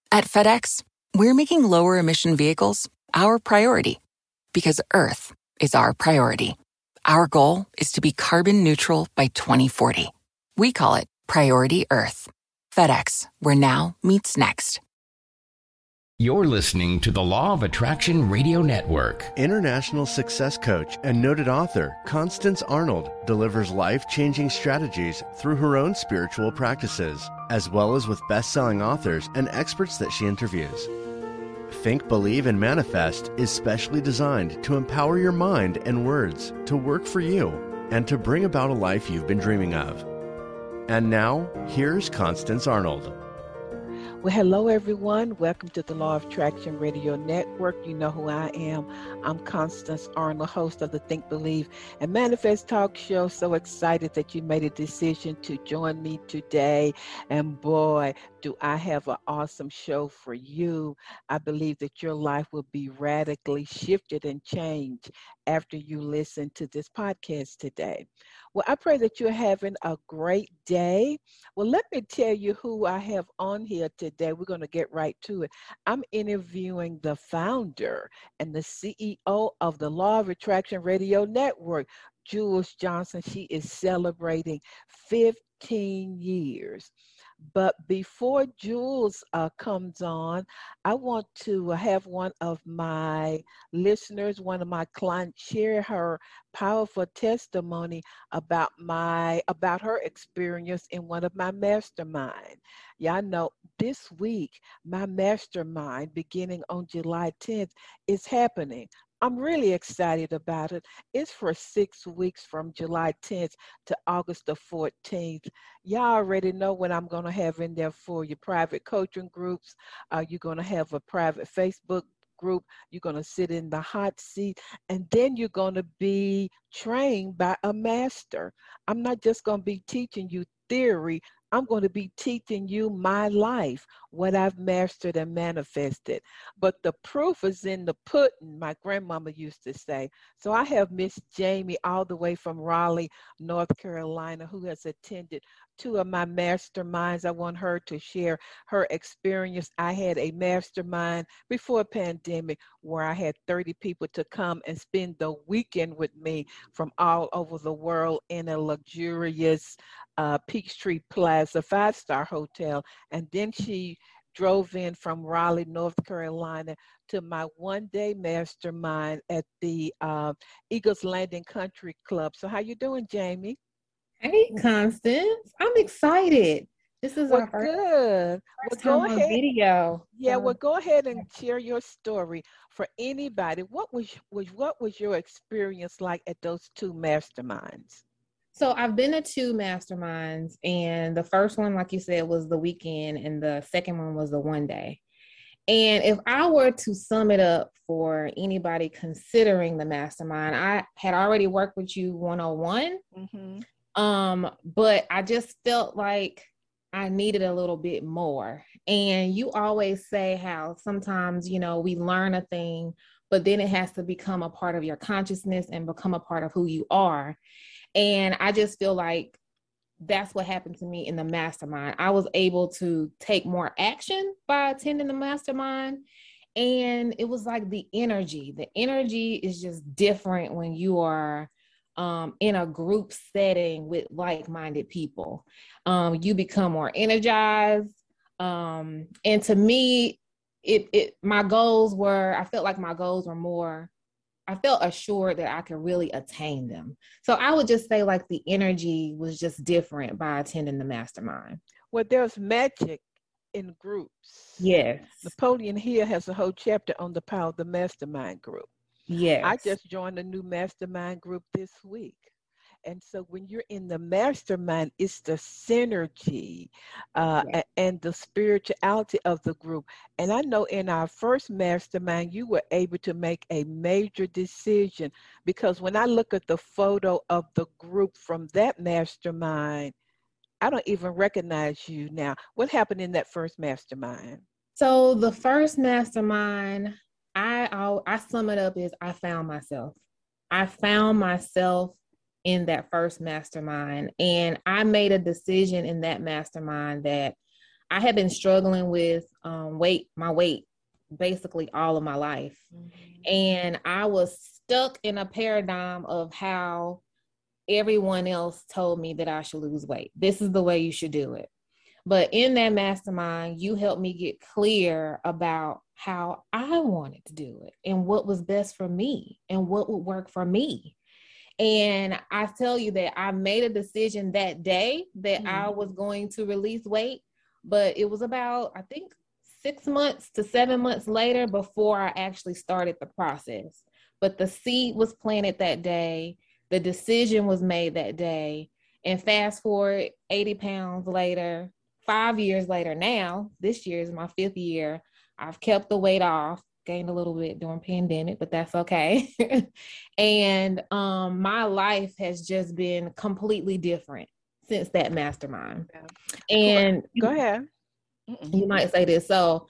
At FedEx, we're making lower emission vehicles our priority because Earth is our priority. Our goal is to be carbon neutral by 2040. We call it Priority Earth. FedEx, where now meets next. You're listening to the Law of Attraction Radio Network. International success coach and noted author Constance Arnold delivers life-changing strategies through her own spiritual practices, as well as with best-selling authors and experts that she interviews. Think, Believe, and Manifest is specially designed to empower your mind and words to work for you and to bring about a life you've been dreaming of. And now, here's Constance Arnold. Well, hello, everyone. Welcome to the Law of Attraction Radio Network. You know who I am. I'm Constance Arnold, host of the Think, Believe, and Manifest Talk Show. So excited that you made a decision to join me today. And boy, do I have an awesome show for you. I believe that your life will be radically shifted and changed after you listen to this podcast today. Well, I pray that you're having a great day. Well, let me tell you who I have on here today. We're going to get right to it. I'm interviewing the founder and the CEO of the Law of Attraction Radio Network, Jules Johnson. She is celebrating 15 years. But before Jules comes on, I want to have one of my listeners, one of my clients, share her powerful testimony about her experience in one of my mastermind. Yeah, I know this week, my mastermind, beginning on July 10th, is happening. I'm really excited about it. It's for 6 weeks from July 10th to August the 14th. Y'all already know what I'm going to have in there for you. Private coaching groups. You're going to have a private Facebook group. You're going to sit in the hot seat, and then you're going to be trained by a master. I'm not just going to be teaching you theory. I'm going to be teaching you my life, what I've mastered and manifested. But the proof is in the pudding, my grandmama used to say. So I have Miss Jamie all the way from Raleigh, North Carolina, who has attended 2 of my masterminds. I want her to share her experience. I had a mastermind before pandemic where I had 30 people to come and spend the weekend with me from all over the world in a luxurious Peachtree Plaza 5-star hotel. And then she drove in from Raleigh, North Carolina to my one-day mastermind at the Eagles Landing Country Club. So how you doing, Jamie? Hey, Constance. I'm excited. This is our first time on video. Yeah, well, go ahead and share your story for anybody. What was your experience like at those 2 masterminds? So I've been to 2 masterminds, and the first one, like you said, was the weekend, and the second one was the one day. And if I were to sum it up for anybody considering the mastermind, I had already worked with you one-on-one. Mm-hmm. But I just felt like I needed a little bit more. And you always say how sometimes, we learn a thing, but then it has to become a part of your consciousness and become a part of who you are. And I just feel like that's what happened to me in the mastermind. I was able to take more action by attending the mastermind. And it was like the energy is just different when you are in a group setting with like-minded people. You become more energized. And to me, my goals were, I felt like my goals were more, I felt assured that I could really attain them. So I would just say like the energy was just different by attending the mastermind. Well, there's magic in groups. Yes. Napoleon Hill has a whole chapter on the power of the mastermind group. Yes. I just joined a new mastermind group this week. And so when you're in the mastermind, it's the synergy and the spirituality of the group. And I know in our first mastermind, you were able to make a major decision, because when I look at the photo of the group from that mastermind, I don't even recognize you now. What happened in that first mastermind? So the first mastermind, I sum it up as I found myself. I found myself in that first mastermind. And I made a decision in that mastermind that I had been struggling with my weight basically all of my life. And I was stuck in a paradigm of how everyone else told me that I should lose weight. This is the way you should do it. But in that mastermind, you helped me get clear about how I wanted to do it and what was best for me and what would work for me. And I tell you that I made a decision that day that I was going to release weight, but it was about, I think, 6 months to 7 months later before I actually started the process. But the seed was planted that day. The decision was made that day. And fast forward 80 pounds later, 5 years later now, this year is my 5th year, I've kept the weight off, gained a little bit during pandemic, but that's okay. And my life has just been completely different since that mastermind. And go ahead. You might say this. So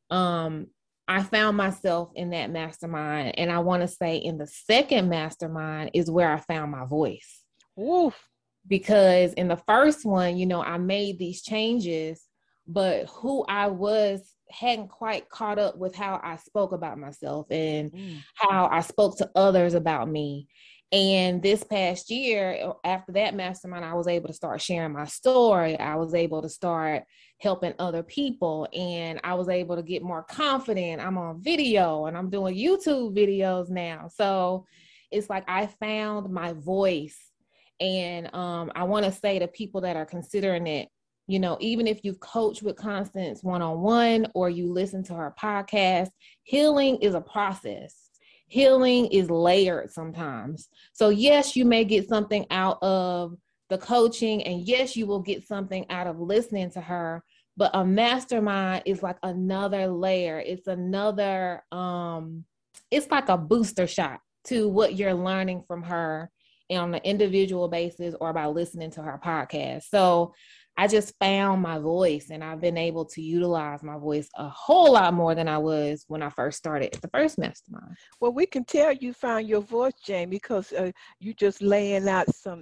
I found myself in that mastermind, and I want to say in the second mastermind is where I found my voice. Oof. Because in the first one, you know, I made these changes, but who I was hadn't quite caught up with how I spoke about myself and how I spoke to others about me. And this past year, after that mastermind, I was able to start sharing my story. I was able to start helping other people, and I was able to get more confident. I'm on video and I'm doing YouTube videos now. So it's like I found my voice. And I want to say to people that are considering it, you know, even if you've coached with Constance one-on-one or you listen to her podcast, healing is a process. Healing is layered sometimes. So yes, you may get something out of the coaching, and yes, you will get something out of listening to her, but a mastermind is like another layer. It's another, it's like a booster shot to what you're learning from her on an individual basis or by listening to her podcast. So I just found my voice, and I've been able to utilize my voice a whole lot more than I was when I first started at the first mastermind. Well, we can tell you found your voice, Jamie, because you just laying out some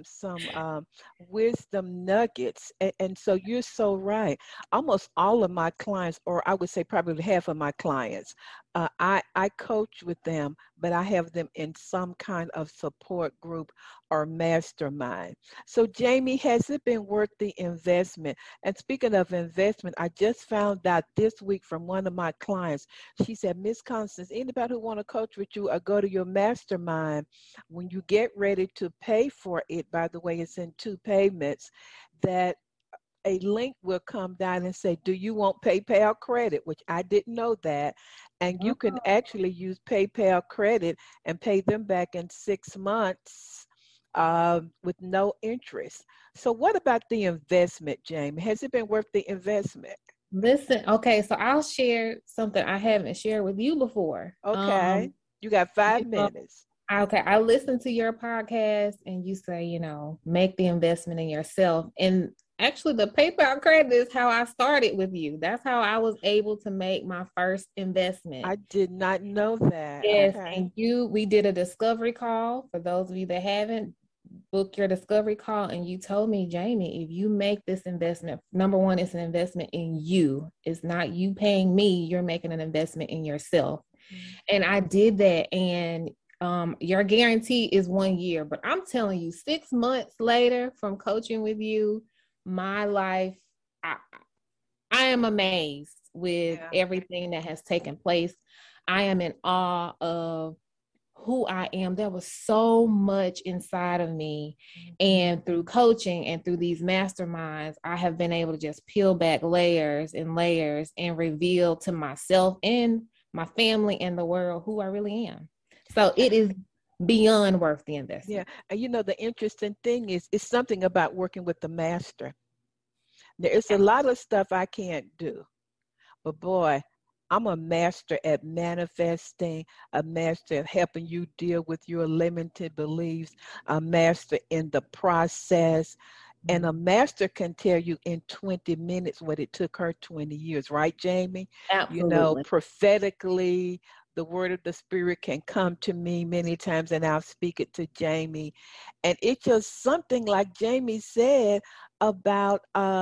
wisdom nuggets. And so you're so right. Almost all of my clients, or I would say probably half of my clients, I coach with them, but I have them in some kind of support group or mastermind. So Jamie, has it been worth the investment? And speaking of investment, I just found out this week from one of my clients. She said, Miss Constance, anybody who want to coach with you or go to your mastermind, when you get ready to pay for it, by the way, it's in 2 payments, that a link will come down and say, do you want PayPal credit? Which I didn't know that. And you can actually use PayPal credit and pay them back in 6 months with no interest. So what about the investment, Jamie? Has it been worth the investment? Listen, okay, so I'll share something I haven't shared with you before. Okay, you got 5 minutes. Okay, I listened to your podcast and you say, you know, make the investment in yourself. And actually, the PayPal credit is how I started with you. That's how I was able to make my first investment. I did not know that. Yes, okay. And we did a discovery call. For those of you that haven't, book your discovery call. And you told me, Jamie, if you make this investment, number one, it's an investment in you. It's not you paying me. You're making an investment in yourself. And I did that. And your guarantee is 1 year. But I'm telling you, 6 months later from coaching with you, my life, I am amazed with everything that has taken place. I am in awe of who I am. There was so much inside of me. And through coaching and through these masterminds, I have been able to just peel back layers and layers and reveal to myself and my family and the world who I really am. So it is beyond worth the investment. Yeah. And you know, the interesting thing is, it's something about working with the master. There's a lot of stuff I can't do, but boy, I'm a master at manifesting, a master at helping you deal with your limited beliefs, a master in the process, and a master can tell you in 20 minutes what it took her 20 years, right, Jamie? Absolutely. You know, prophetically, the word of the Spirit can come to me many times, and I'll speak it to Jamie. And it's just something like Jamie said about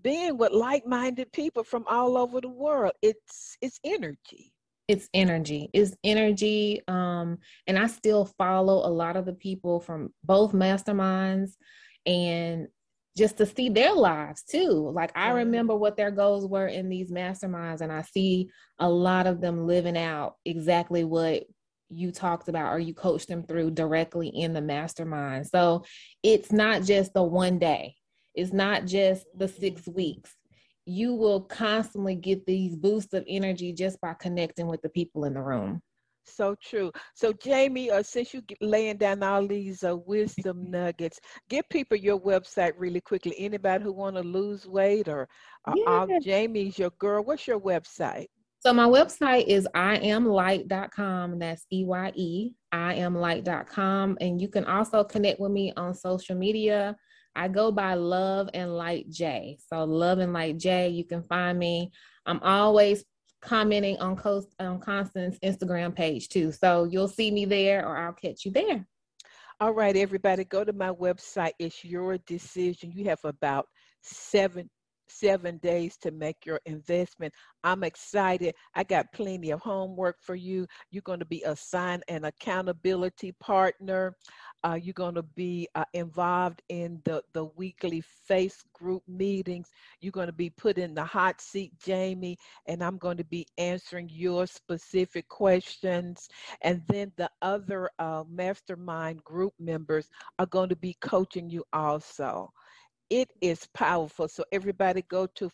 being with like-minded people from all over the world. It's energy. It's energy. It's energy. And I still follow a lot of the people from both masterminds, and just to see their lives too. Like, I remember what their goals were in these masterminds, and I see a lot of them living out exactly what you talked about or you coached them through directly in the mastermind. So it's not just the one day. It's not just the 6 weeks. You will constantly get these boosts of energy just by connecting with the people in the room. So true. So Jamie, since you laying down all these wisdom nuggets, give people your website really quickly. Anybody who want to lose weight or Jamie's your girl. What's your website? So my website is iamlight.com. That's EYE, iamlight.com. And you can also connect with me on social media. I go by Love and Light J. So Love and Light J, you can find me. I'm always commenting on Constance Instagram page too. So you'll see me there, or I'll catch you there. All right, everybody, go to my website. It's your decision. You have about seven days to make your investment. I'm excited. I got plenty of homework for you. You're going to be assigned an accountability partner. You're going to be involved in the weekly face group meetings. You're going to be put in the hot seat, Jamie, and I'm going to be answering your specific questions. And then the other mastermind group members are going to be coaching you also. It is powerful. So everybody go to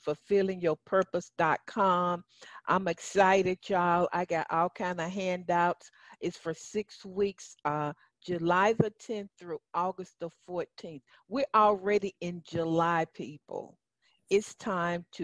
fulfillingyourpurpose.com. I'm excited, y'all. I got all kind of handouts. It's for 6 weeks, July the 10th through August the 14th. We're already in July, people. It's time to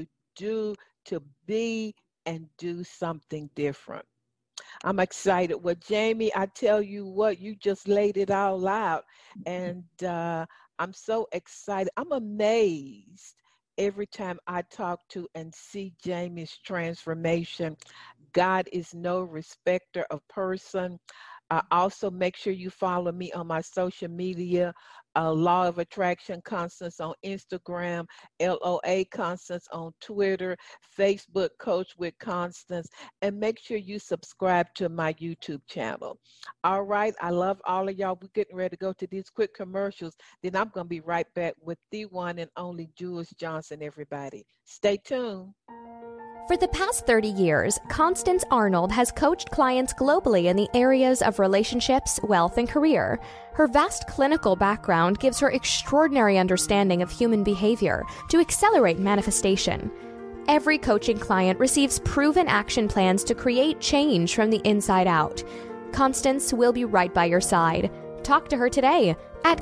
be and do something different. I'm excited. Well, Jamie, I tell you what, you just laid it all out. And I'm so excited. I'm amazed every time I talk to and see Jamie's transformation. God is no respecter of person. Also, make sure you follow me on my social media, Law of Attraction Constance on Instagram, LOA Constance on Twitter, Facebook Coach with Constance, and make sure you subscribe to my YouTube channel. All right, I love all of y'all. We're getting ready to go to these quick commercials. Then I'm going to be right back with the one and only Jules Johnson, everybody. Stay tuned. For the past 30 years, Constance Arnold has coached clients globally in the areas of relationships, wealth, and career. Her vast clinical background gives her extraordinary understanding of human behavior to accelerate manifestation. Every coaching client receives proven action plans to create change from the inside out. Constance will be right by your side. Talk to her today at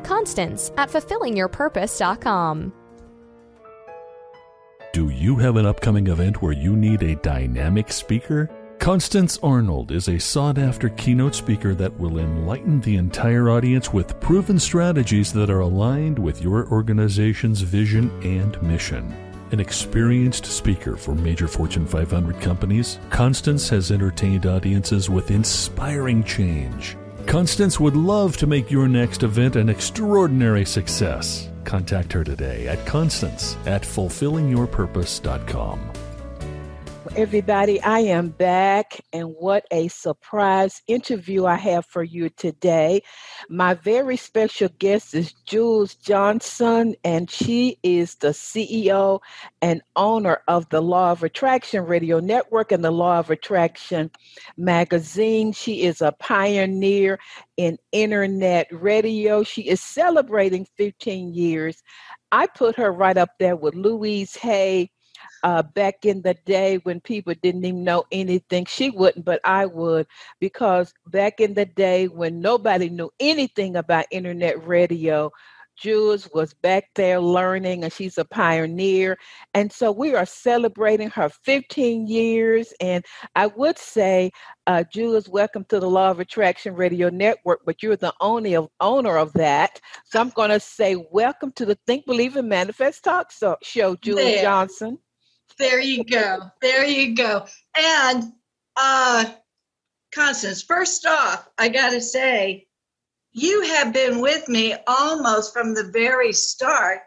Constance@fulfillingyourpurpose.com. Do you have an upcoming event where you need a dynamic speaker? Constance Arnold is a sought-after keynote speaker that will enlighten the entire audience with proven strategies that are aligned with your organization's vision and mission. An experienced speaker for major Fortune 500 companies, Constance has entertained audiences with inspiring change. Constance would love to make your next event an extraordinary success. Contact her today at Constance@fulfillingyourpurpose.com. Everybody, I am back, and what a surprise interview I have for you today. My very special guest is Jules Johnson, and she is the CEO and owner of the Law of Attraction Radio Network and the Law of Attraction magazine. She is a pioneer in internet radio. She is celebrating 15 years. I put her right up there with Louise Hay. Back in the day when people didn't even know anything. She wouldn't, but I would, because back in the day when nobody knew anything about internet radio, Jules was back there learning, and she's a pioneer. And so we are celebrating her 15 years. And I would say, Jules, welcome to the Law of Attraction Radio Network, but you're the owner of that. So I'm going to say welcome to the Think, Believe, and Manifest Talk Show, Jules Johnson. There you go. There you go. And Constance, first off, I got to say, you have been with me almost from the very start.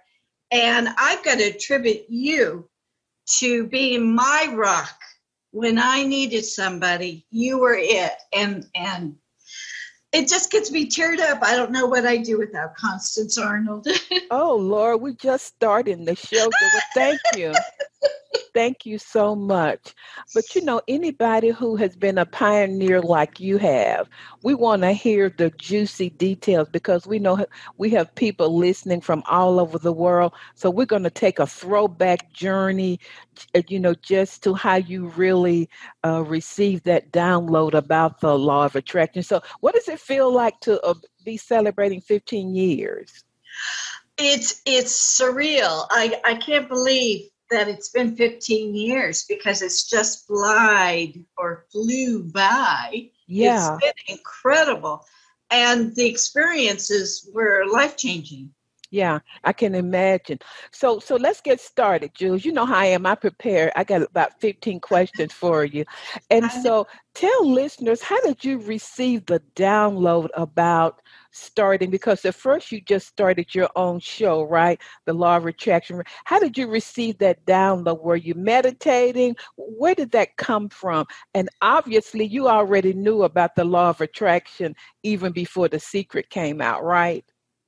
And I've got to attribute you to being my rock. When I needed somebody, you were it. And it just gets me teared up. I don't know what I'd do without Constance Arnold. Oh, Lord, we just started the show. Well, thank you. Thank you so much. But, anybody who has been a pioneer like you have, we want to hear the juicy details because we know we have people listening from all over the world. So we're going to take a throwback journey, just to how you really received that download about the law of attraction. So what does it feel like to be celebrating 15 years? It's surreal. I can't believe that it's been 15 years because it's just flew by. Yeah. It's been incredible. And the experiences were life-changing. Yeah, I can imagine. So let's get started, Jules. You know how I am. I prepared. I got about 15 questions for you. And so tell listeners, how did you receive the download about starting? Because at first you just started your own show, right? The Law of Attraction. How did you receive that download? Were you meditating? Where did that come from? And obviously you already knew about the Law of Attraction even before The Secret came out, right?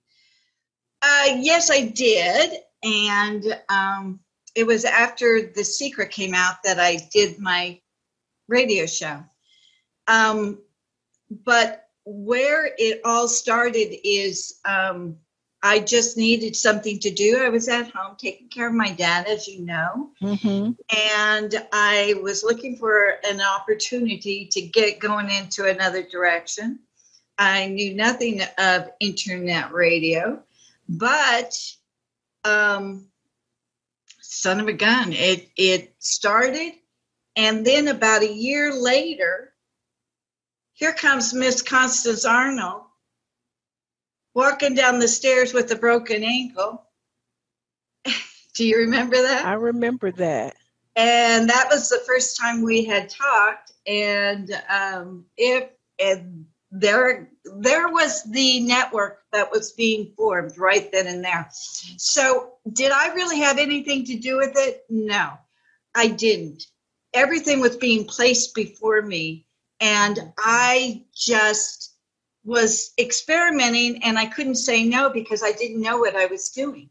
Yes, I did. And it was after The Secret came out that I did my radio show. But where it all started is I just needed something to do. I was at home taking care of my dad, as you know. Mm-hmm. And I was looking for an opportunity to get going into another direction. I knew nothing of internet radio. But, son of a gun, it started. And then about a year later, here comes Miss Constance Arnold walking down the stairs with a broken ankle. Do you remember that? I remember that. And that was the first time we had talked. And there was the network that was being formed right then and there. So did I really have anything to do with it? No, I didn't. Everything was being placed before me, and I just was experimenting, and I couldn't say no because I didn't know what I was doing.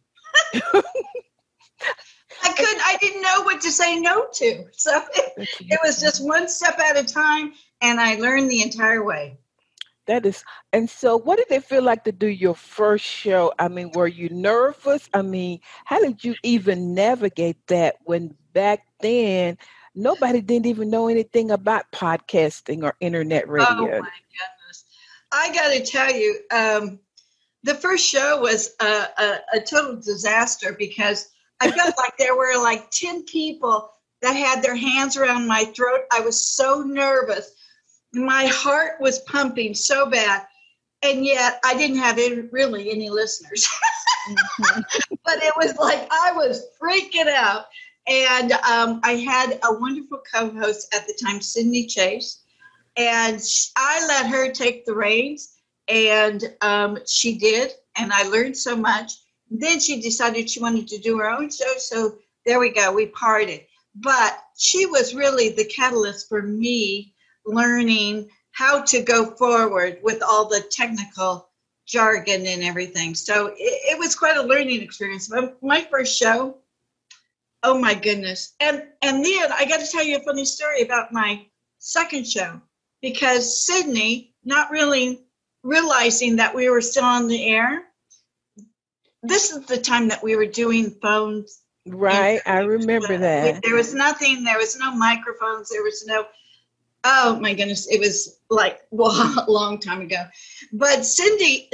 I didn't know what to say no to. So it was just one step at a time, and I learned the entire way. And so what did it feel like to do your first show? I mean, were you nervous? I mean, how did you even navigate that when back then nobody didn't even know anything about podcasting or internet radio? Oh my goodness. I got to tell you, the first show was a total disaster because I felt like there were like 10 people that had their hands around my throat. I was so nervous. My heart was pumping so bad, and yet I didn't have really any listeners. Mm-hmm. But it was like I was freaking out. And I had a wonderful co-host at the time, Sydney Chase, and I let her take the reins, and she did, and I learned so much. Then she decided she wanted to do her own show, so there we go, we parted. But she was really the catalyst for me learning how to go forward with all the technical jargon and everything. So it was quite a learning experience. My first show, oh my goodness. And then I got to tell you a funny story about my second show, because Sydney, not really realizing that we were still on the air, this is the time that we were doing phones. Right, I remember that. There was nothing, there was no microphones, there was no, oh my goodness, it was like a long time ago. But Sydney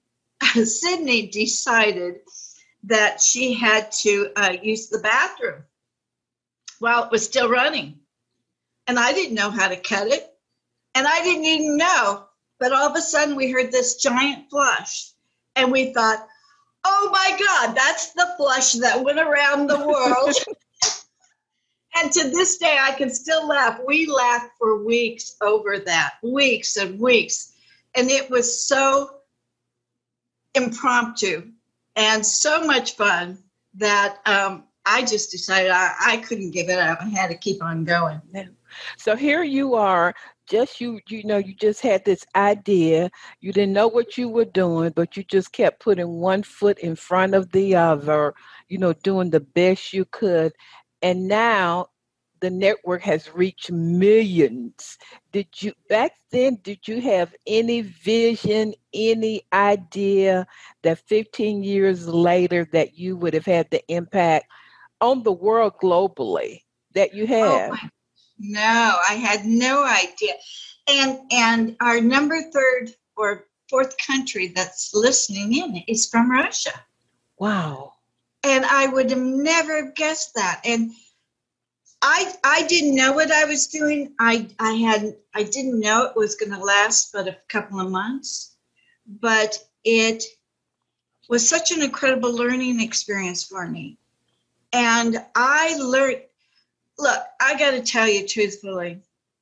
decided that she had to use the bathroom while it was still running. And I didn't know how to cut it. And I didn't even know. But all of a sudden we heard this giant flush. And we thought, oh my God, that's the flush that went around the world. And to this day, I can still laugh. We laughed for weeks over that, weeks and weeks. And it was so impromptu and so much fun. that I just decided I couldn't give it up. I had to keep on going. Yeah. So here you are, just you just had this idea. You didn't know what you were doing, but you just kept putting one foot in front of the other, doing the best you could. And now the network has reached millions. Back then, did you have any vision, any idea that 15 years later that you would have had the impact on the world globally that you have? No, I had no idea. And our number 3rd or 4th country that's listening in is from Russia. Wow. And I would have never guessed that. And I didn't know what I was doing. I didn't know it was going to last but a couple of months. But it was such an incredible learning experience for me. And I learned, look, I got to tell you truthfully,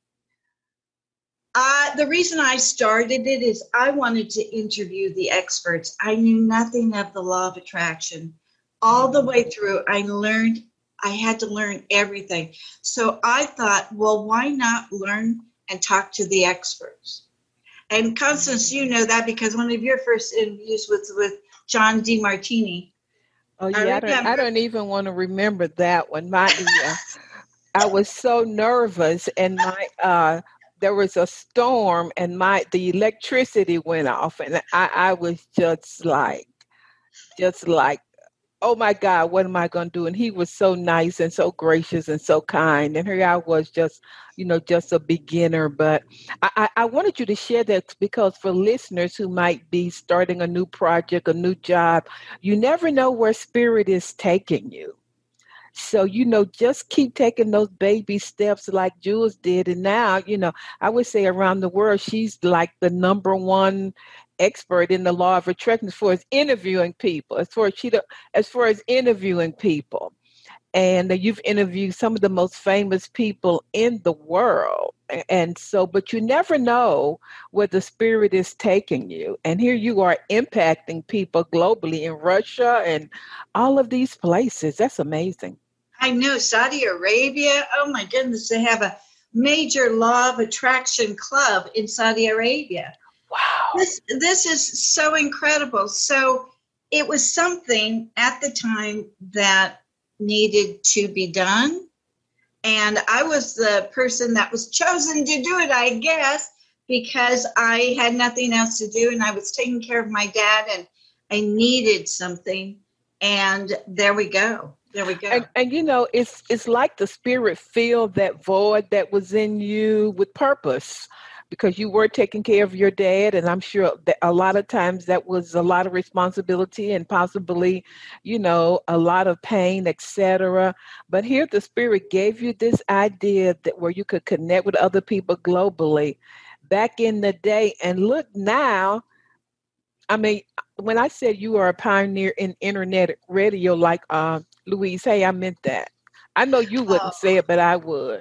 the reason I started it is I wanted to interview the experts. I knew nothing of the law of attraction. All the way through, I had to learn everything. So I thought, well, why not learn and talk to the experts? And Constance, you know that because one of your first interviews was with John DeMartini. Oh yeah, I don't even want to remember that one. I was so nervous, and there was a storm, and the electricity went off, and I was just like, oh my God, what am I going to do? And he was so nice and so gracious and so kind. And here I was just a beginner. But I wanted you to share that because for listeners who might be starting a new project, a new job, you never know where spirit is taking you. So, just keep taking those baby steps like Jules did. And now, I would say around the world, she's like the number one expert in the law of attraction as far as interviewing people, as far as interviewing people. And you've interviewed some of the most famous people in the world. And so, but you never know where the spirit is taking you. And here you are impacting people globally in Russia and all of these places. That's amazing. I know Saudi Arabia. Oh my goodness. They have a major law of attraction club in Saudi Arabia. Wow. This is so incredible. So it was something at the time that needed to be done. And I was the person that was chosen to do it, I guess, because I had nothing else to do and I was taking care of my dad and I needed something. And there we go. And it's like the spirit filled that void that was in you with purpose. Because you were taking care of your dad, and I'm sure that a lot of times that was a lot of responsibility and possibly, a lot of pain, etc. But here the Spirit gave you this idea that where you could connect with other people globally back in the day. And look now, I mean, when I said you are a pioneer in internet radio like Louise Hay, I meant that. I know you wouldn't say it, but I would.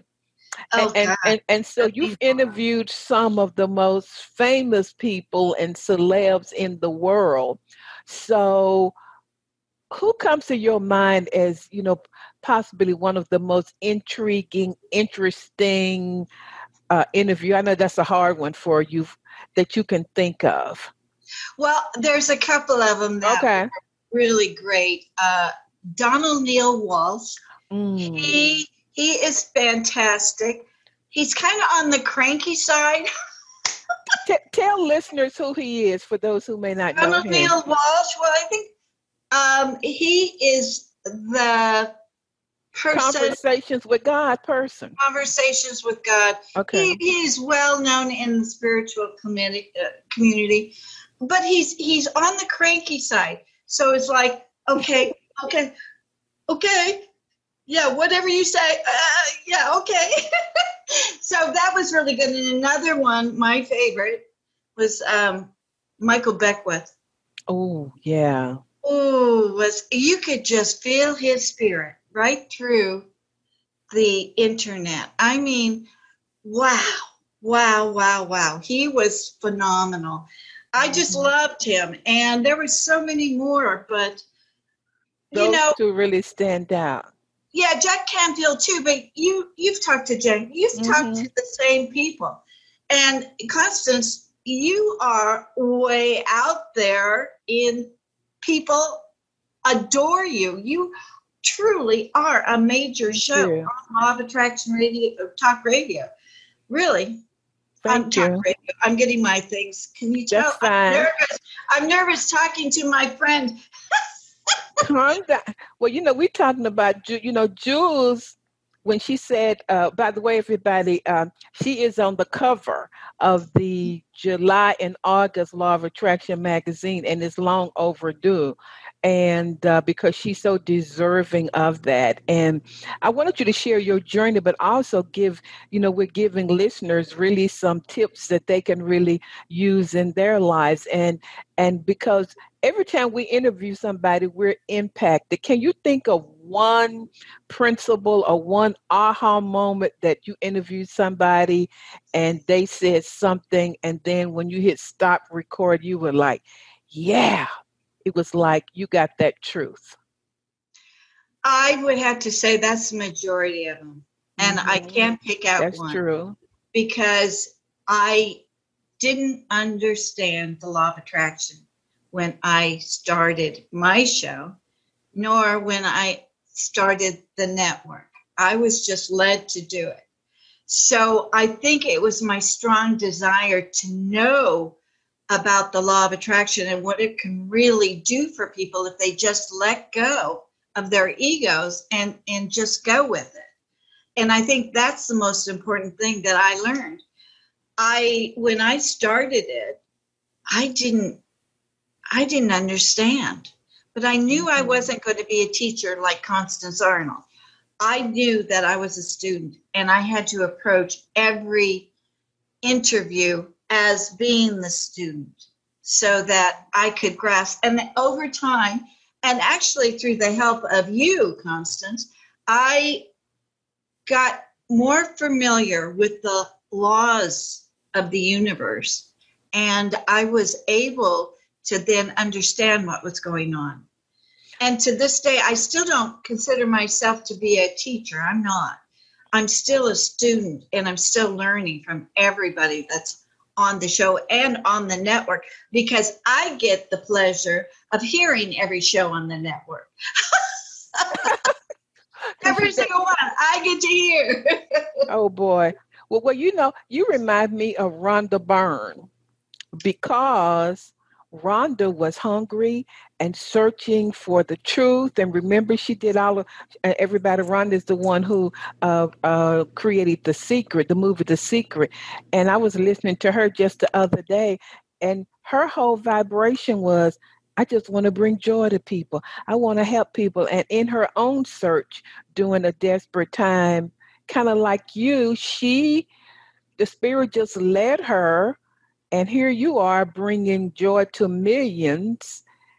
And so you've interviewed some of the most famous people and celebs in the world. So who comes to your mind as, possibly one of the most intriguing, interesting interview? I know that's a hard one for you that you can think of. Well, there's a couple of them that are really great. Donald Neil Walsh. He is fantastic. He's kind of on the cranky side. Tell listeners who he is for those who may not know him. Donald Neil Walsh. Well, I think he is the person. Conversations with God person. Conversations with God. Okay. He's well known in the spiritual community, but he's on the cranky side. So it's like, okay. Yeah, whatever you say. Yeah, okay. So that was really good. And another one, my favorite, was Michael Beckwith. Oh, yeah. Oh, you could just feel his spirit right through the internet. I mean, wow. He was phenomenal. I just loved him. And there were so many more, but those two really stand out. Yeah, Jack Canfield too, but you've talked to Jack. You've talked to the same people. And Constance, you are way out there in people adore you. You truly are a major show on Law of Attraction Radio, talk radio. Really. Thank you. Talk radio. I'm getting my things. Can you tell? That's fine. I'm nervous talking to my friend. Calm down. Well, we're talking about, Jules, when she said, by the way, everybody, she is on the cover of the July and August Law of Attraction magazine, and it's long overdue. And because she's so deserving of that. And I wanted you to share your journey, but also give, we're giving listeners really some tips that they can really use in their lives. And because every time we interview somebody, we're impacted. Can you think of one principle or one aha moment that you interviewed somebody and they said something, and then when you hit stop record, you were like, yeah, it was like you got that truth? I would have to say that's the majority of them. And I can't pick out one. That's true. Because I didn't understand the law of attraction when I started my show, nor when I started the network. I was just led to do it. So I think it was my strong desire to know about the law of attraction and what it can really do for people if they just let go of their egos and just go with it. And I think that's the most important thing that I learned. When I started it, I didn't understand, but I knew I wasn't going to be a teacher like Constance Arnold. I knew that I was a student, and I had to approach every interview as being the student so that I could grasp. And over time, and actually through the help of you, Constance, I got more familiar with the laws of the universe, and I was able to then understand what was going on. And to this day, I still don't consider myself to be a teacher. I'm not. I'm still a student, and I'm still learning from everybody that's on the show and on the network, because I get the pleasure of hearing every show on the network. Every single one I get to hear. Oh, boy. Well, you remind me of Rhonda Byrne, because Rhonda was hungry and searching for the truth. And remember, she did everybody. Rhonda is the one who created The Secret, the movie The Secret. And I was listening to her just the other day, and her whole vibration was, I just want to bring joy to people. I want to help people. And in her own search, during a desperate time, kind of like you, the Spirit just led her. And here you are bringing joy to millions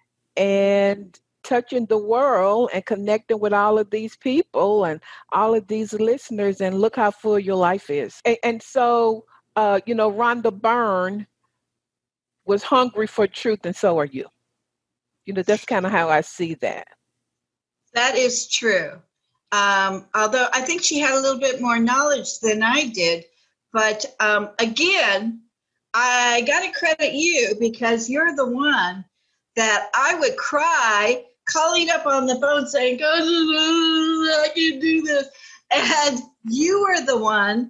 and touching the world and connecting with all of these people and all of these listeners. And look how full your life is. And so, Rhonda Byrne was hungry for truth, and so are you. That's kind of how I see that. That is true. Although I think she had a little bit more knowledge than I did. But again, I got to credit you, because you're the one that I would cry, calling up on the phone saying, God, I can do this. And you were the one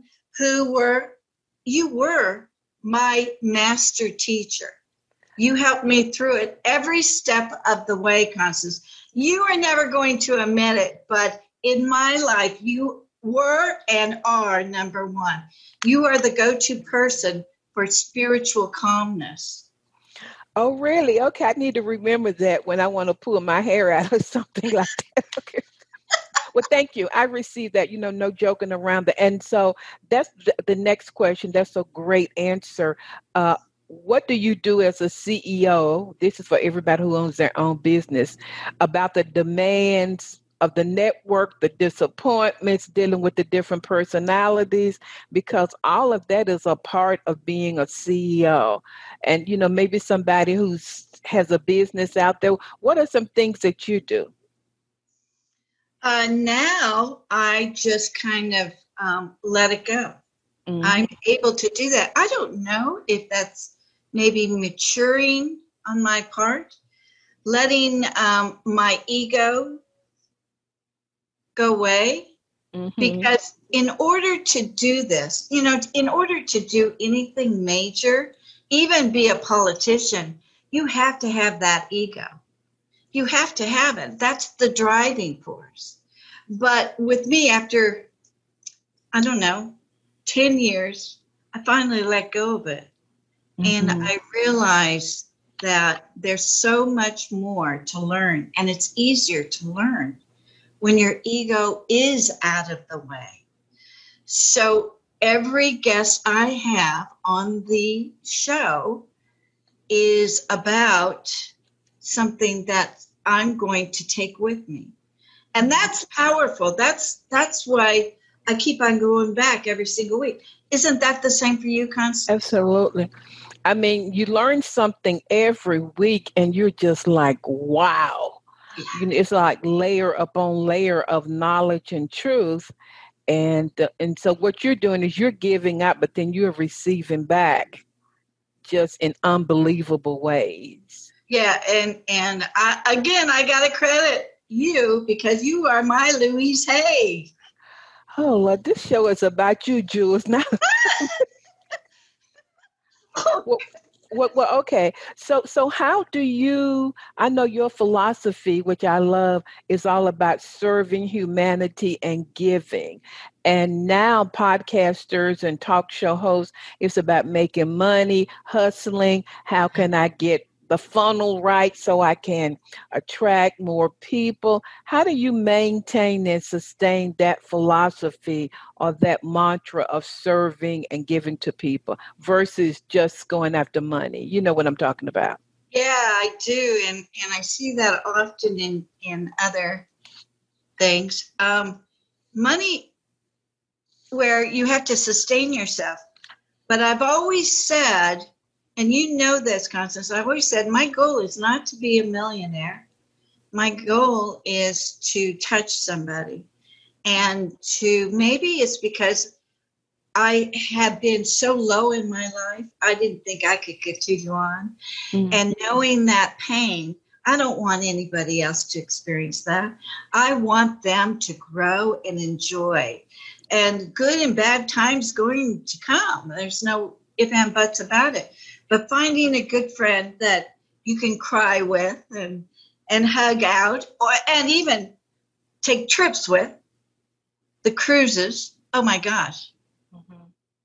you were my master teacher. You helped me through it every step of the way, Constance. You are never going to admit it, but in my life, you were and are number one. You are the go-to person for spiritual calmness. Oh, really? Okay, I need to remember that when I want to pull my hair out or something like that. Okay. Well, thank you. I received that, no joking around. And so that's the next question. That's a great answer. What do you do as a CEO? This is for everybody who owns their own business, about the demands of the network, the disappointments, dealing with the different personalities, because all of that is a part of being a CEO. And, maybe somebody who has a business out there. What are some things that you do? Now I just kind of let it go. Mhm. I'm able to do that. I don't know if that's maybe maturing on my part, letting my ego go away. Mhm. Because in order to do this, in order to do anything major, even be a politician, you have to have that ego. You have to have it. That's the driving force. But with me, after, I don't know, 10 years, I finally let go of it. And Mhm. I realized that there's so much more to learn, and it's easier to learn when your ego is out of the way. So every guest I have on the show is about something that I'm going to take with me. And that's powerful. That's why I keep on going back every single week. Isn't that the same for you, Constance? Absolutely. I mean, you learn something every week and you're just like, wow. It's like layer upon layer of knowledge and truth. And so what you're doing is you're giving up, but then you're receiving back just in unbelievable ways. Yeah, and I got to credit you because you are my Louise Hay. Oh, well, this show is about you, Jules. Now, well, okay. So how do you? I know your philosophy, which I love, is all about serving humanity and giving. And now podcasters and talk show hosts, it's about making money, hustling. How can I get the funnel right so I can attract more people? How do you maintain and sustain that philosophy or that mantra of serving and giving to people versus just going after money? You know what I'm talking about. Yeah, I do, and I see that often in other things. Money, where you have to sustain yourself. But I've always said, and you know this, Constance, I've always said my goal is not to be a millionaire. My goal is to touch somebody. And maybe it's because I have been so low in my life, I didn't think I could continue on. Mm-hmm. And knowing that pain, I don't want anybody else to experience that. I want them to grow and enjoy. And good and bad times going to come. There's no ifs and buts about it. But finding a good friend that you can cry with and hug out, and even take trips with, the cruises, oh my gosh. Mm-hmm.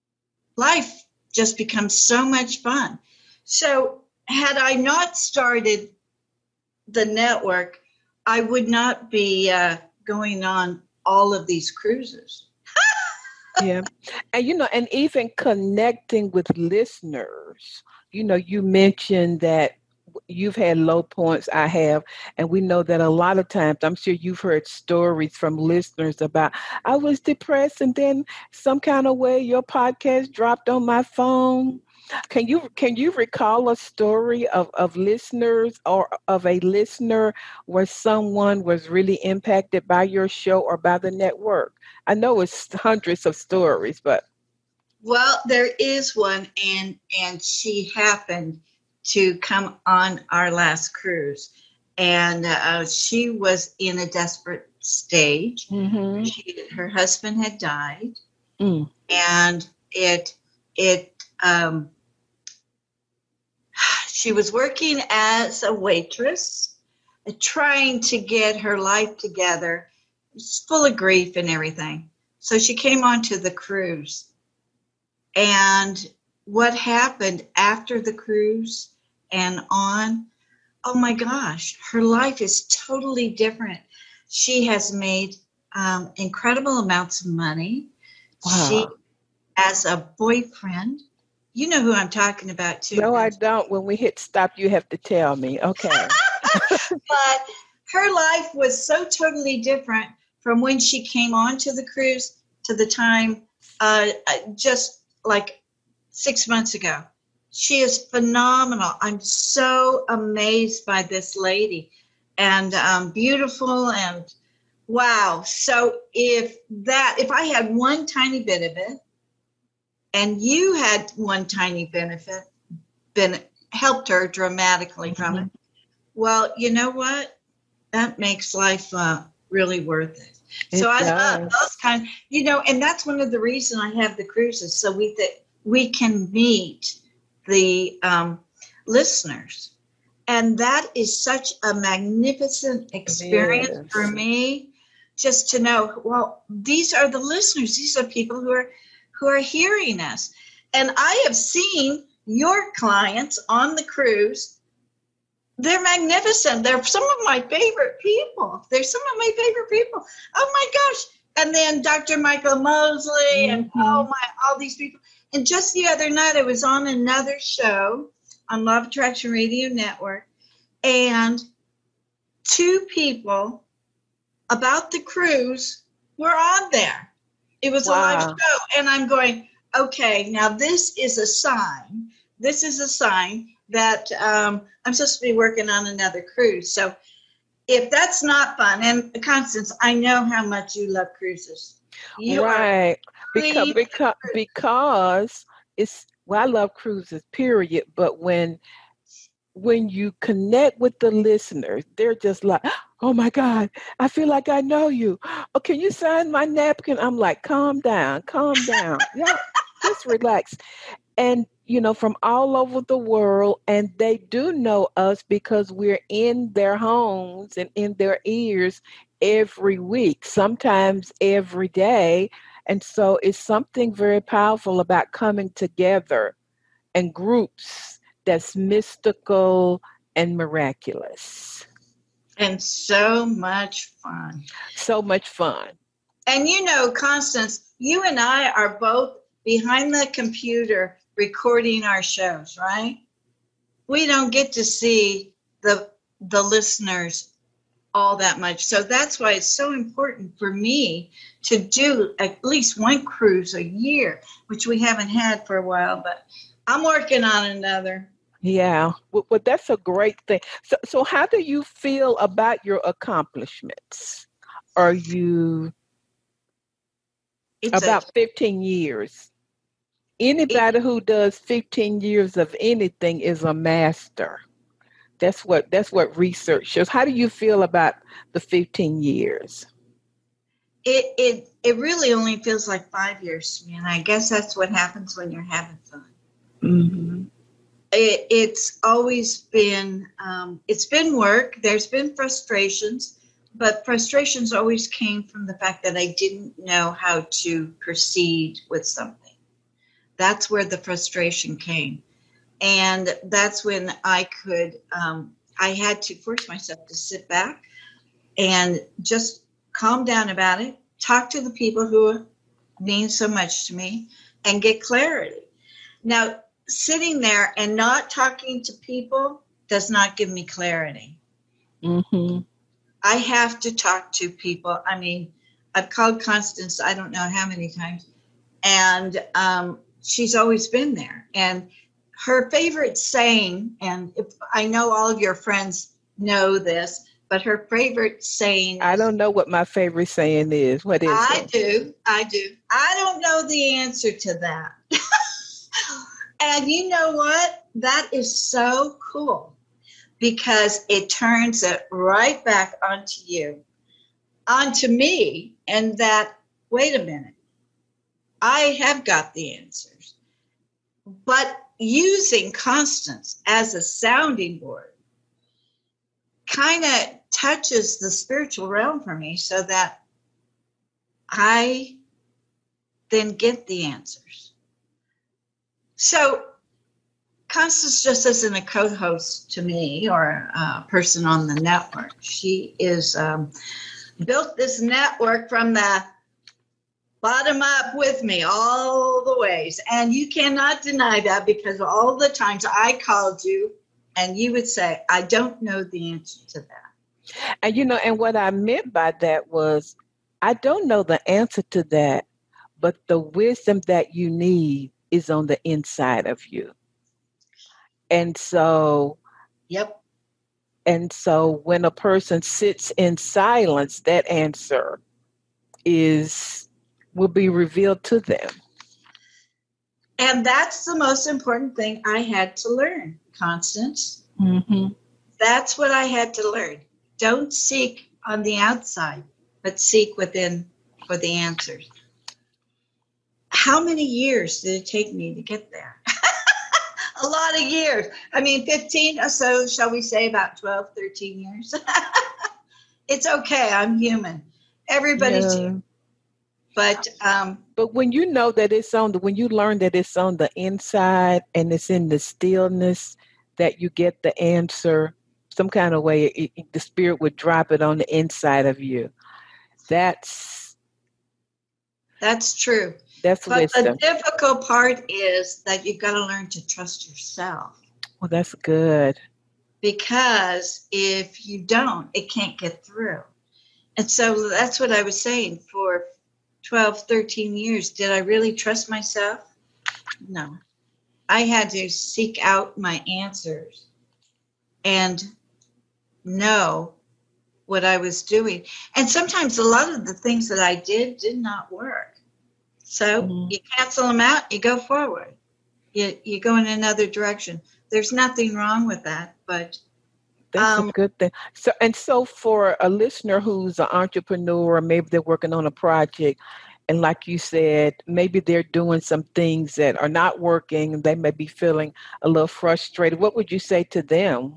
Life just becomes so much fun. So had I not started the network, I would not be going on all of these cruises. Yeah. And, and even connecting with listeners, you mentioned that you've had low points, I have, and we know that a lot of times, I'm sure you've heard stories from listeners about, I was depressed and then some kind of way your podcast dropped on my phone. Can you recall a story of listeners or of a listener where someone was really impacted by your show or by the network? I know it's hundreds of stories, but. Well, there is one, and she happened to come on our last cruise, and she was in a desperate stage. Mm-hmm. Her husband had died, and she was working as a waitress, trying to get her life together. It's full of grief and everything. So she came onto the cruise. And what happened after the cruise and on, oh my gosh, her life is totally different. She has made incredible amounts of money. Wow. She has a boyfriend. You know who I'm talking about, too. No, I don't. When we hit stop, you have to tell me. Okay. But her life was so totally different from when she came onto the cruise to the time just like 6 months ago. She is phenomenal. I'm so amazed by this lady, and beautiful and Wow. So if I had one tiny bit of it and you had one tiny benefit, helped her dramatically from it, well, you know what? That makes life really worth it. So I love those kind, and that's one of the reasons I have the cruises, so we can meet the listeners. And that is such a magnificent experience for me, just to know, well, these are the listeners. These are people who are hearing us. And I have seen your clients on the cruise. They're magnificent. They're some of my favorite people. Oh my gosh. And then Dr. Michael Mosley and all these people. And just the other night, I was on another show on Law of Attraction Radio Network, and two people about the cruise were on there. It was a live show. And I'm going, okay, now this is a sign. This is a sign that I'm supposed to be working on another cruise. So if that's not fun, and Constance, I know how much you love cruises. Because it's, I love cruises, period. But when you connect with the listeners, they're just like, oh my God, I feel like I know you. Oh, can you sign my napkin? I'm like, calm down. Yeah, just relax. And, from all over the world, and they do know us because we're in their homes and in their ears every week, sometimes every day. And so it's something very powerful about coming together in groups that's mystical and miraculous. And so much fun. And Constance, you and I are both behind the computer recording our shows, right? We don't get to see the listeners all that much. So that's why it's so important for me to do at least one cruise a year, which we haven't had for a while, but I'm working on another. Yeah, well, that's a great thing. So how do you feel about your accomplishments? Are you about 15 years? Anybody who does 15 years of anything is a master. That's what research shows. How do you feel about the 15 years? It really only feels like 5 years to me, and I guess that's what happens when you're having fun. Mm-hmm. It's always been it's been work. There's been frustrations, but frustrations always came from the fact that I didn't know how to proceed with something. That's where the frustration came. And that's when I had to force myself to sit back and just calm down about it, talk to the people who mean so much to me, and get clarity. Now, sitting there and not talking to people does not give me clarity. Mm-hmm. I have to talk to people. I mean, I've called Constance, I don't know how many times, and she's always been there. And her favorite saying, and if I know all of your friends know this, but her favorite saying, I don't know what my favorite saying is. What is it? I do. I don't know the answer to that. And you know what? That is so cool, because it turns it right back onto you, onto me, and that, wait a minute, I have got the answers. But using Constance as a sounding board kind of touches the spiritual realm for me, so that I then get the answers. So Constance just isn't a co-host to me or a person on the network. She is built this network from the bottom up with me all the ways. And you cannot deny that, because all the times I called you and you would say, I don't know the answer to that. And, and what I meant by that was, I don't know the answer to that, but the wisdom that you need is on the inside of you. And so, yep, And so when a person sits in silence, that answer will be revealed to them. And that's the most important thing I had to learn, Constance. Mm-hmm. That's what I had to learn. Don't seek on the outside, but seek within for the answers. How many years did it take me to get there? A lot of years. I mean, 15 or so, shall we say about 12, 13 years. It's okay. I'm human. Everybody's human. But when you know that when you learn that it's on the inside and it's in the stillness that you get the answer, some kind of way, the Spirit would drop it on the inside of you. That's true. That's but wisdom. The difficult part is that you've got to learn to trust yourself. Well, that's good. Because if you don't, it can't get through. And so that's what I was saying. For 12, 13 years, did I really trust myself? No. I had to seek out my answers and know what I was doing. And sometimes a lot of the things that I did not work. So you cancel them out, you go forward. You go in another direction. There's nothing wrong with that, but that's a good thing. So for a listener who's an entrepreneur, or maybe they're working on a project, and like you said, maybe they're doing some things that are not working, they may be feeling a little frustrated. What would you say to them?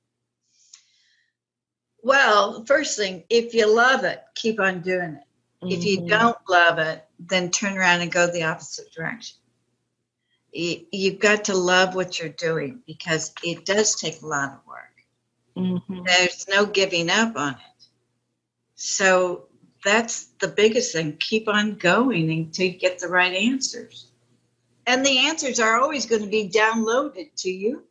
Well, first thing, if you love it, keep on doing it. Mm-hmm. If you don't love it, then turn around and go the opposite direction. You've got to love what you're doing because it does take a lot of work. Mm-hmm. There's no giving up on it. So that's the biggest thing. Keep on going until you get the right answers. And the answers are always going to be downloaded to you.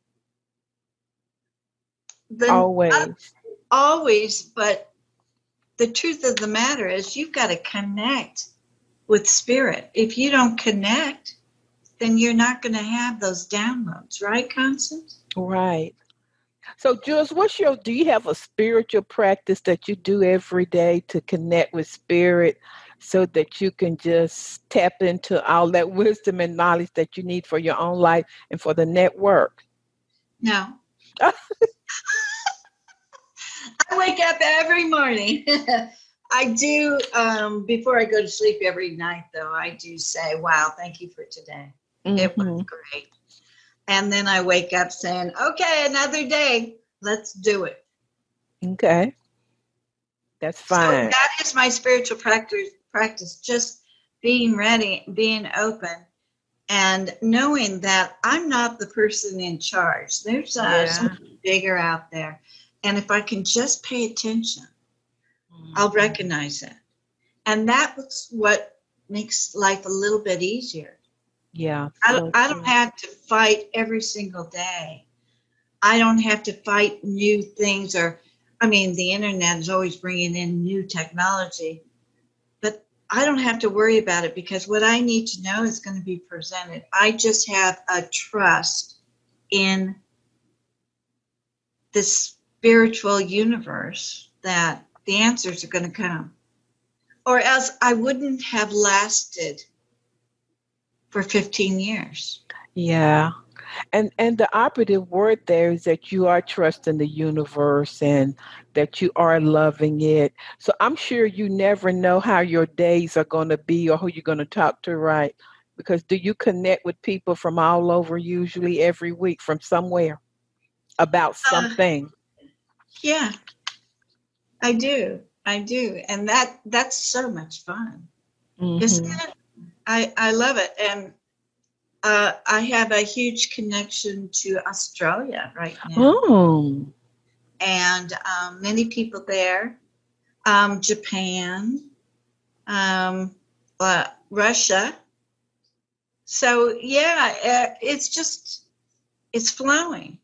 Always, but the truth of the matter is you've got to connect with Spirit. If you don't connect, then you're not going to have those downloads, right, Constance? Right. So, Jules, do you have a spiritual practice that you do every day to connect with Spirit so that you can just tap into all that wisdom and knowledge that you need for your own life and for the network? No. I wake up every morning. I do, before I go to sleep every night, though, I do say, wow, thank you for today. Mm-hmm. It was great. And then I wake up saying, okay, another day. Let's do it. Okay. That's fine. So that is my spiritual practice, just being ready, being open, and knowing that I'm not the person in charge. There's something bigger out there. And if I can just pay attention, I'll recognize it. And that's what makes life a little bit easier. Yeah. I don't have to fight every single day. I don't have to fight new things the internet is always bringing in new technology, but I don't have to worry about it because what I need to know is going to be presented. I just have a trust in this spiritual universe that the answers are going to come, or else I wouldn't have lasted for 15 years. Yeah. And the operative word there is that you are trusting the universe and that you are loving it. So I'm sure you never know how your days are going to be or who you're going to talk to, right? Because do you connect with people from all over usually every week from somewhere about something? Yeah, I do. And that's so much fun. Mm-hmm. I love it. And I have a huge connection to Australia right now. Oh. And many people there, Japan, Russia. So, it's flowing.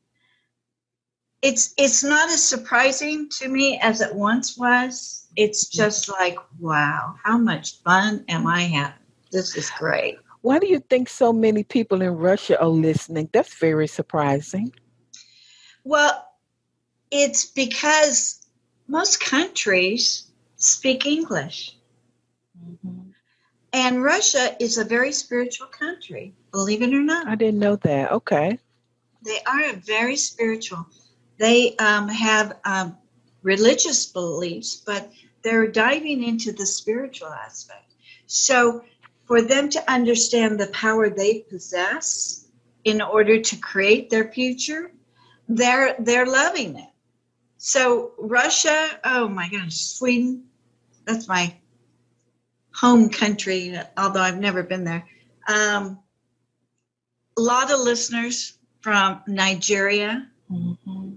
It's not as surprising to me as it once was. It's just like, wow, how much fun am I having? This is great. Why do you think so many people in Russia are listening? That's very surprising. Well, It's because most countries speak English. Mm-hmm. And Russia is a very spiritual country, believe it or not. I didn't know that. Okay. They are very spiritual. They have religious beliefs, but they're diving into the spiritual aspect. So for them to understand the power they possess in order to create their future, they're loving it. So Russia, oh my gosh, Sweden, that's my home country, although I've never been there. A lot of listeners from Nigeria. Mm-hmm.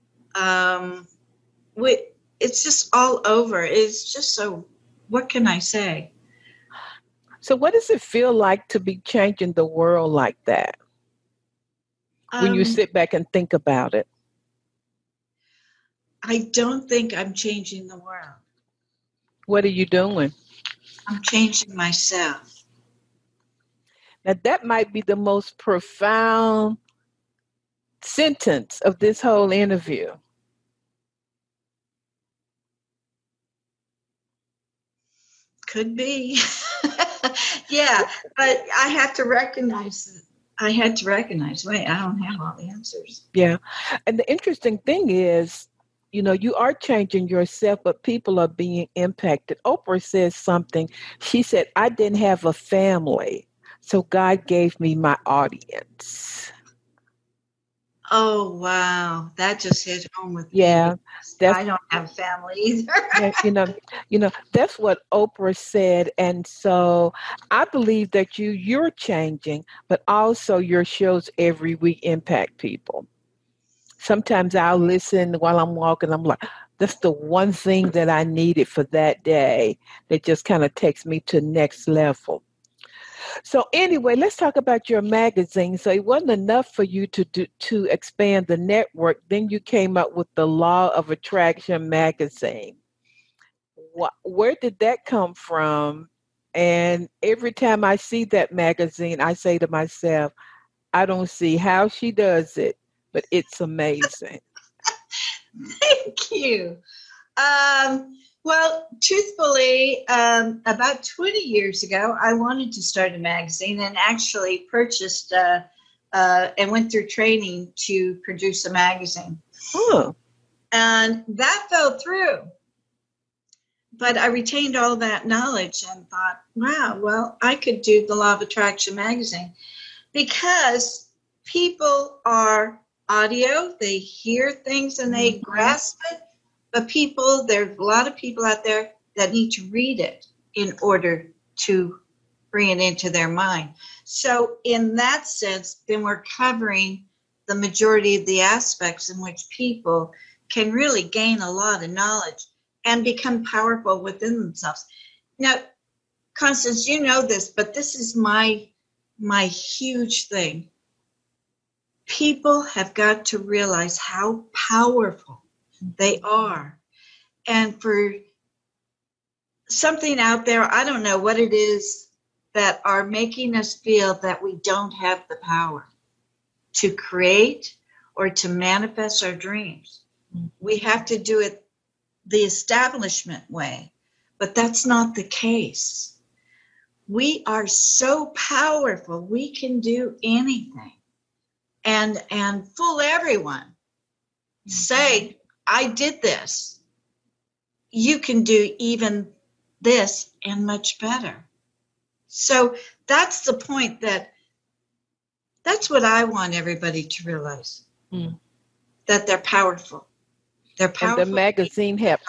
It's just all over. It's just so, what can I say? So what does it feel like to be changing the world like that? When you sit back and think about it. I don't think I'm changing the world. What are you doing? I'm changing myself. Now that might be the most profound sentence of this whole interview. Could be. Yeah, but I have to recognize it. Wait, I don't have all the answers. Yeah. And the interesting thing is, you are changing yourself, but people are being impacted. Oprah says something. She said, I didn't have a family, so God gave me my audience. Oh, wow. That just hit home with me. I don't have family either. That's what Oprah said. And so I believe that you're changing, but also your shows every week impact people. Sometimes I'll listen while I'm walking. I'm like, that's the one thing that I needed for that day that just kind of takes me to next level. So anyway, let's talk about your magazine. So it wasn't enough for you to expand the network. Then you came up with the Law of Attraction magazine. Where did that come from? And every time I see that magazine, I say to myself, I don't see how she does it, but it's amazing. Thank you. Well, truthfully, about 20 years ago, I wanted to start a magazine and actually purchased and went through training to produce a magazine. Oh. And that fell through. But I retained all that knowledge and thought, wow, well, I could do the Law of Attraction magazine because people are audio, they hear things and they grasp it. But there's a lot of people out there that need to read it in order to bring it into their mind. So in that sense, then we're covering the majority of the aspects in which people can really gain a lot of knowledge and become powerful within themselves. Now, Constance, you know this, but this is my huge thing. People have got to realize how powerful they are. And for something out there, I don't know what it is that are making us feel that we don't have the power to create or to manifest our dreams. We have to do it the establishment way, but that's not the case. We are so powerful. We can do anything and fool everyone. Say, I did this. You can do even this and much better. So that's the point that's what I want everybody to realize, that they're powerful. They're powerful. And the magazine helps.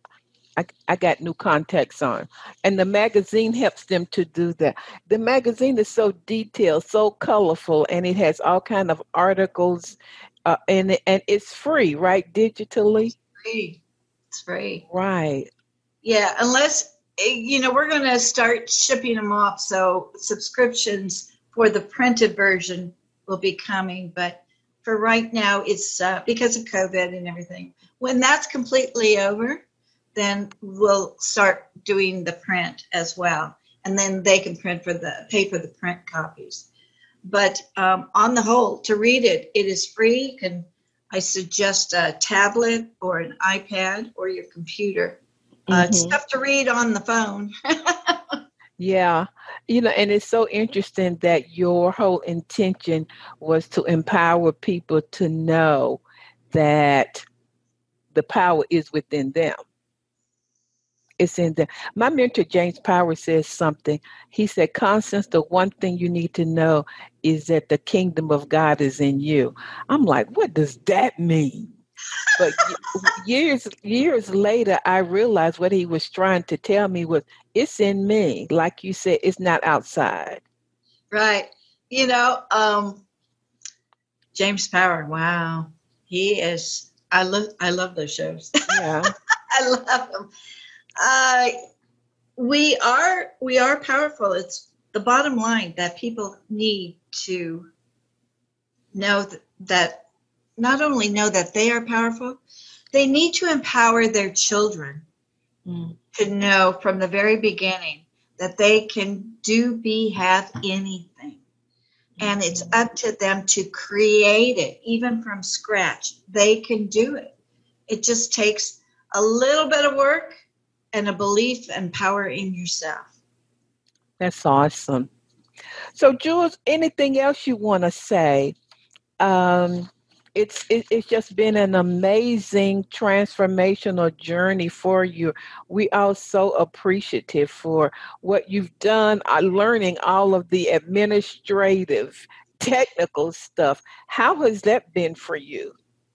I got new contacts on. And the magazine helps them to do that. The magazine is so detailed, so colorful, and it has all kind of articles and it's free, right? Digitally? It's free. Right. Yeah, unless, we're going to start shipping them off. So subscriptions for the printed version will be coming. But for right now, it's because of COVID and everything. When that's completely over, then we'll start doing the print as well. And then they can pay for the print copies. But on the whole, to read it, it is free. You can I suggest a tablet or an iPad or your computer. It's tough to read on the phone. Yeah. And it's so interesting that your whole intention was to empower people to know that the power is within them. It's in them. My mentor, James Power, says something. He said, Constance, the one thing you need to know is that the kingdom of God is in you. I'm like, what does that mean? But years later, I realized what he was trying to tell me was, it's in me. Like you said, it's not outside. Right. James Power. Wow. He is. I love those shows. Yeah. I love them. We are powerful. It's the bottom line that people need to know that not only know that they are powerful, they need to empower their children to know from the very beginning that they can have anything. And it's up to them to create it, even from scratch. They can do it. It just takes a little bit of work and a belief and power in yourself. That's awesome. So, Jules, anything else you want to say? It's just been an amazing transformational journey for you. We are so appreciative for what you've done, learning all of the administrative, technical stuff. How has that been for you?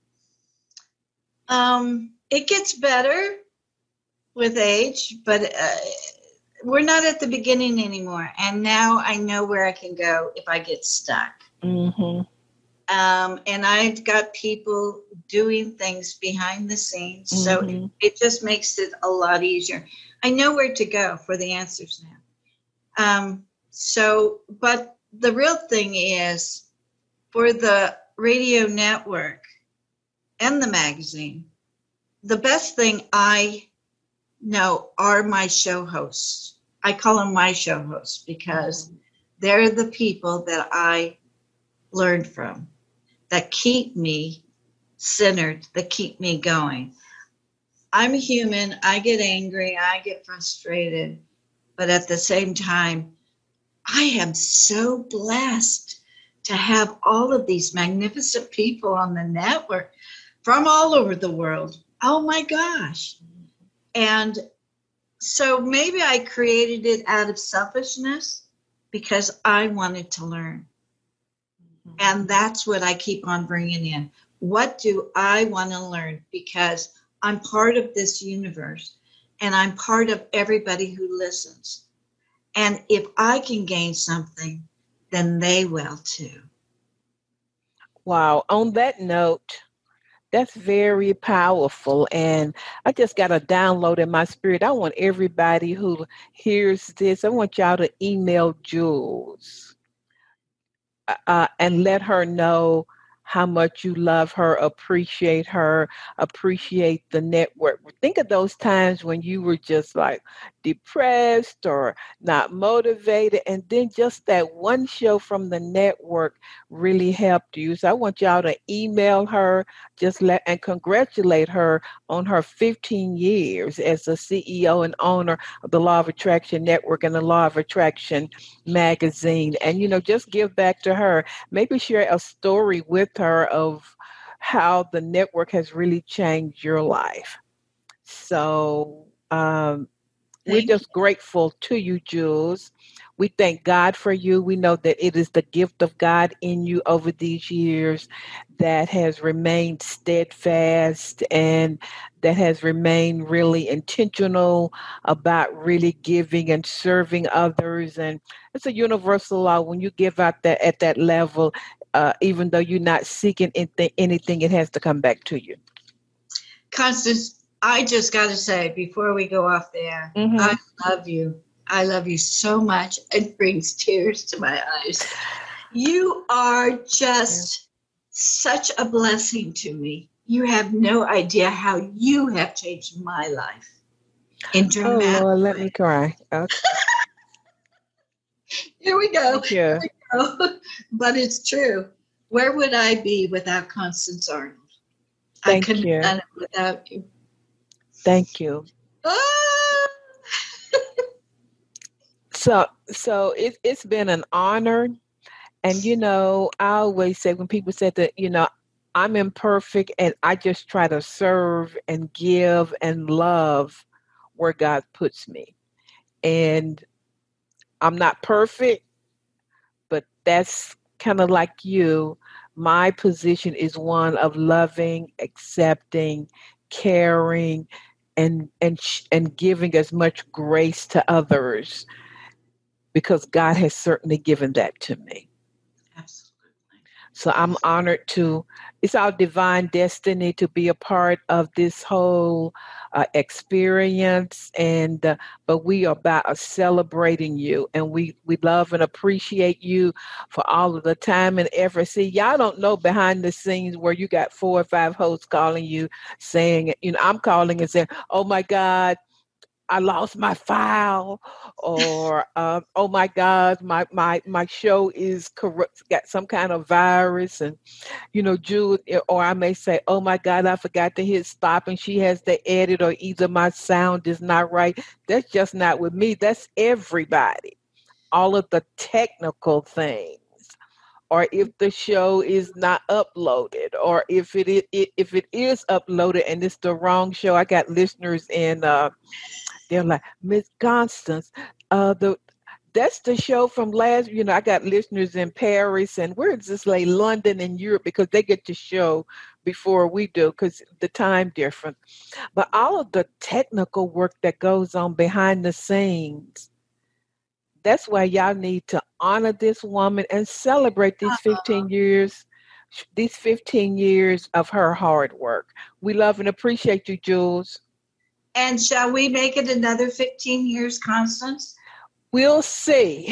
It gets better with age, but we're not at the beginning anymore. And now I know where I can go if I get stuck. Mm-hmm. And I've got people doing things behind the scenes. So it just makes it a lot easier. I know where to go for the answers now. But the real thing is, for the radio network and the magazine, the best thing I know are my show hosts. I call them my show hosts because they're the people that I learned from, that keep me centered, that keep me going. I'm human. I get angry. I get frustrated. But at the same time, I am so blessed to have all of these magnificent people on the network from all over the world. Oh my gosh. And so maybe I created it out of selfishness because I wanted to learn. And that's what I keep on bringing in. What do I want to learn? Because I'm part of this universe and I'm part of everybody who listens. And if I can gain something, then they will too. Wow. On that note, that's very powerful. And I just got a download in my spirit. I want everybody who hears this, I want y'all to email Jules and let her know how much you love her, appreciate the network. Think of those times when you were just like depressed or not motivated, and then just that one show from the network really helped you. So I want y'all to email her, and congratulate her on her 15 years as the CEO and owner of the Law of Attraction Network and the Law of Attraction magazine. And, just give back to her. Maybe share a story with her of how the network has really changed your life. So we're just grateful to you, Jules. We thank God for you. We know that it is the gift of God in you over these years that has remained steadfast and that has remained really intentional about really giving and serving others. And it's a universal law. When you give out at that level, even though you're not seeking anything, it has to come back to you. Constance, I just got to say, before we go off the air, I love you. I love you so much. It brings tears to my eyes. You are just such a blessing to me. You have no idea how you have changed my life. In dramatic Lord, let me cry. Okay. Here we go. Thank you. Here we go. But it's true. Where would I be without Constance Arnold? Thank I couldn't you. have done it without you. Thank you. So it's been an honor. And, I always say when people say that, I'm imperfect and I just try to serve and give and love where God puts me. And I'm not perfect, but that's kind of like you. My position is one of loving, accepting, caring, and giving as much grace to others, because God has certainly given that to me. Absolutely. So I'm honored it's our divine destiny to be a part of this whole experience. But we are about celebrating you, and we love and appreciate you for all of the time and effort. See, y'all don't know behind the scenes where you got 4 or 5 hosts calling you saying, I'm calling and saying, oh my God, I lost my file, or oh my God, my show is corrupt, got some kind of virus, and Jude, or I may say, oh my God, I forgot to hit stop, and she has to edit, or either my sound is not right. That's just not with me. That's everybody. All of the technical things, or if the show is not uploaded, or if it is uploaded and it's the wrong show. I got listeners in. They're like, Miss Constance, that's the show from last, I got listeners in Paris, and we're just like London and Europe, because they get the show before we do, because the time difference. But all of the technical work that goes on behind the scenes, that's why y'all need to honor this woman and celebrate these 15 years. These 15 years of her hard work. We love and appreciate you, Jules. And shall we make it another 15 years, Constance? We'll see.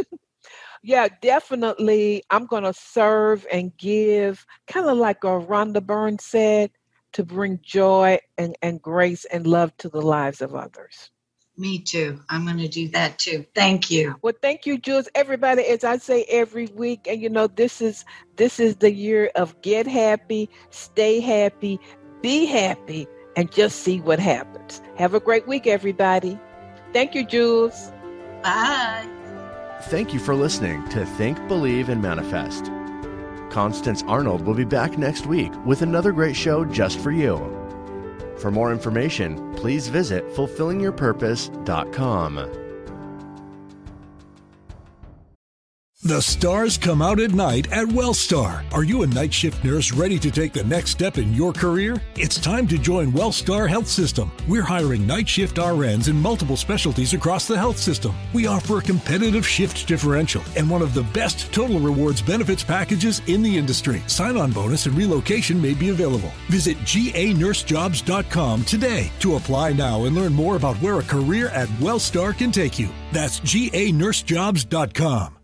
Yeah, definitely. I'm going to serve and give, kind of like Rhonda Byrne said, to bring joy and grace and love to the lives of others. Me too. I'm going to do that too. Thank you. Well, thank you, Jules. Everybody, as I say every week, and this is the year of get happy, stay happy, be happy, and just see what happens. Have a great week, everybody. Thank you, Jules. Bye. Thank you for listening to Think, Believe, and Manifest. Constance Arnold will be back next week with another great show just for you. For more information, please visit fulfillingyourpurpose.com. The stars come out at night at WellStar. Are you a night shift nurse ready to take the next step in your career? It's time to join WellStar Health System. We're hiring night shift RNs in multiple specialties across the health system. We offer a competitive shift differential and one of the best total rewards benefits packages in the industry. Sign-on bonus and relocation may be available. Visit ganursejobs.com today to apply now and learn more about where a career at WellStar can take you. That's ganursejobs.com.